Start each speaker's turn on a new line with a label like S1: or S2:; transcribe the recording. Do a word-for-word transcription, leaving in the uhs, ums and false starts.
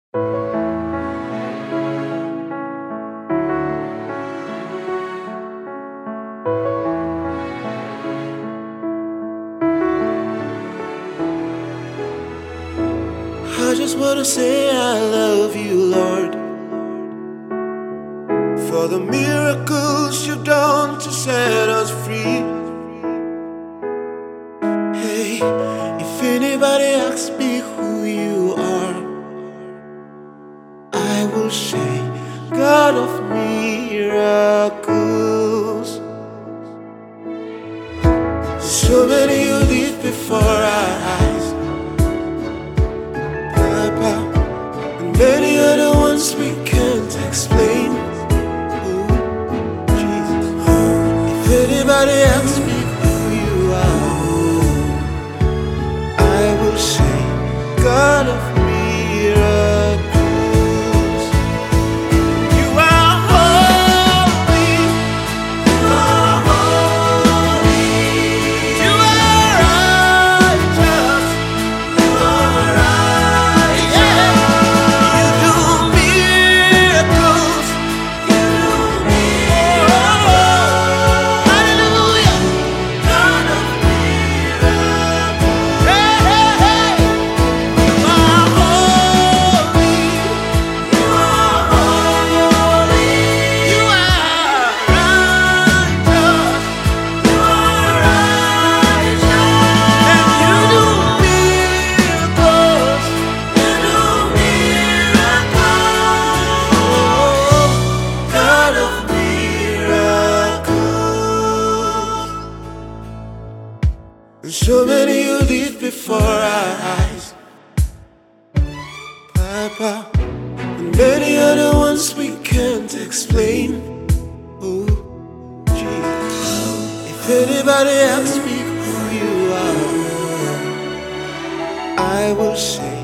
S1: I just wanna say I love you, Lord, for the miracles you've done to set us free. Hey, if anybody asks me who you are, I will say, God of miracles. So many you did before our eyes, and many other ones we can't explain. Oh, Jesus. If anybody asks me who you are, I will say, God of miracles. You are holy. You are holy. You are righteous. You are righteous. You do miracles. You do miracles. Hallelujah. God of miracles. Hey, hey, hey. You are holy. You are holy. You are righteous. You are righteous. And you do miracles. You do miracles. Oh, God of miracles. And so many you did before our eyes, Papa, and many other ones we can't explain. Oh, Jesus. If anybody asks me who you are, I will say,